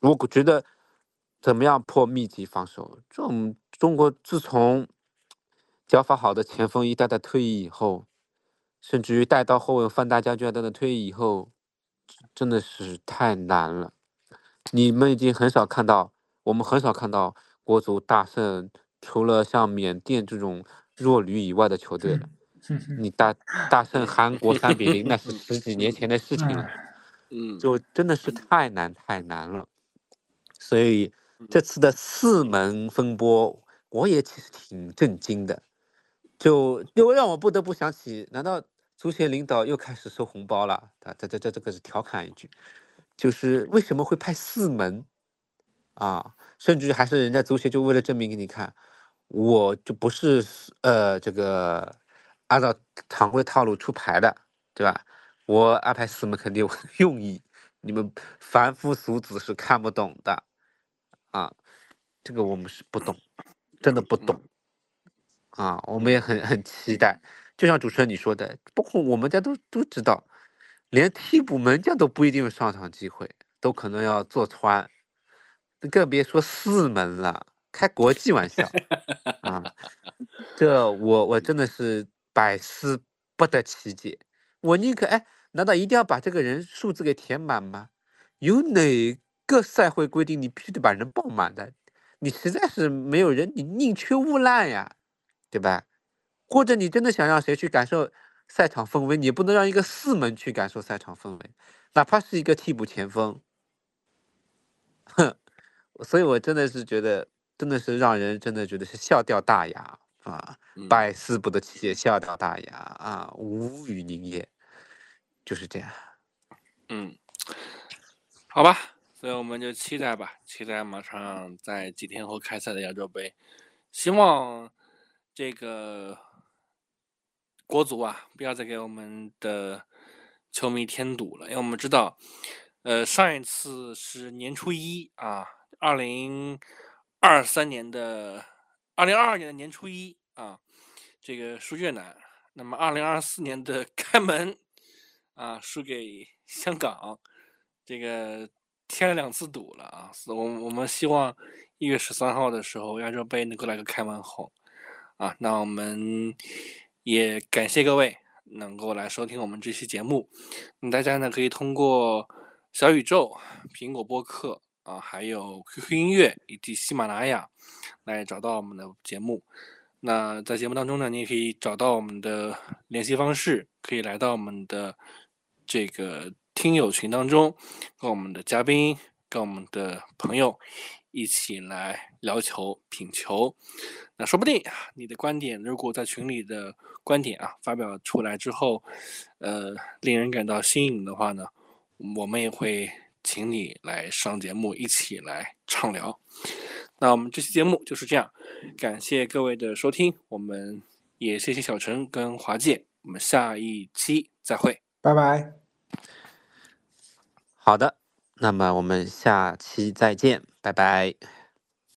我觉得怎么样破密集防守？这种中国自从脚法好的前锋一代代退役以后，甚至于带刀后卫范大将军等等退役以后，真的是太难了。你们已经很少看到，我们很少看到国足大胜除了像缅甸这种弱旅以外的球队了。你大大胜韩国三比零，那是十几年前的事情了。 嗯， 就真的是太难太难了。所以这次的四门风波，我也其实挺震惊的，就又让我不得不想起，难道足协领导又开始收红包了？他这这这这个是调侃一句，就是为什么会派四门啊？甚至还是人家足协就为了证明给你看，我就不是呃这个按照常规套路出牌的，对吧？我安排四门肯定有用意，你们凡夫俗子是看不懂的啊，这个我们是不懂，真的不懂啊，我们也很很期待。就像主持人你说的，包括我们家都都知道，连替补门将都不一定有上场机会，都可能要坐穿，更别说四门了，开国际玩笑啊！这我我真的是百思不得其解。我宁可哎，难道一定要把这个人数字给填满吗？有哪个赛会规定你必须得把人报满的？你实在是没有人，你宁缺毋滥呀，对吧？或者你真的想让谁去感受赛场氛围，你也不能让一个四门去感受赛场氛围，哪怕是一个替补前锋，哼，所以我真的是觉得，真的是让人真的觉得是笑掉大牙啊，百思不得其解，笑掉大牙啊，无语凝噎，就是这样。 嗯，好吧，所以我们就期待吧，期待马上在几天后开赛的亚洲杯，希望这个国足啊，不要再给我们的球迷添堵了，因为我们知道，呃，上一次是年初一啊，二零二三年的二零二二年的年初一啊，这个输越南，那么二零二四年的开门啊，输给香港，这个添了两次堵了啊，所以我我们希望一月十三号的时候亚洲杯能够来个开门红。啊，那我们也感谢各位能够来收听我们这期节目。那大家呢可以通过小宇宙、苹果播客啊，还有 Q Q 音乐以及喜马拉雅来找到我们的节目。那在节目当中呢，你也可以找到我们的联系方式，可以来到我们的这个听友群当中，跟我们的嘉宾、跟我们的朋友一起来聊球、品球。那说不定你的观点，如果在群里的观点啊发表出来之后，呃，令人感到新颖的话呢，我们也会请你来上节目，一起来畅聊。那我们这期节目就是这样，感谢各位的收听，我们也谢谢小陈跟华健，我们下一期再会， 拜拜。 好的，那么我们下期再见，拜拜。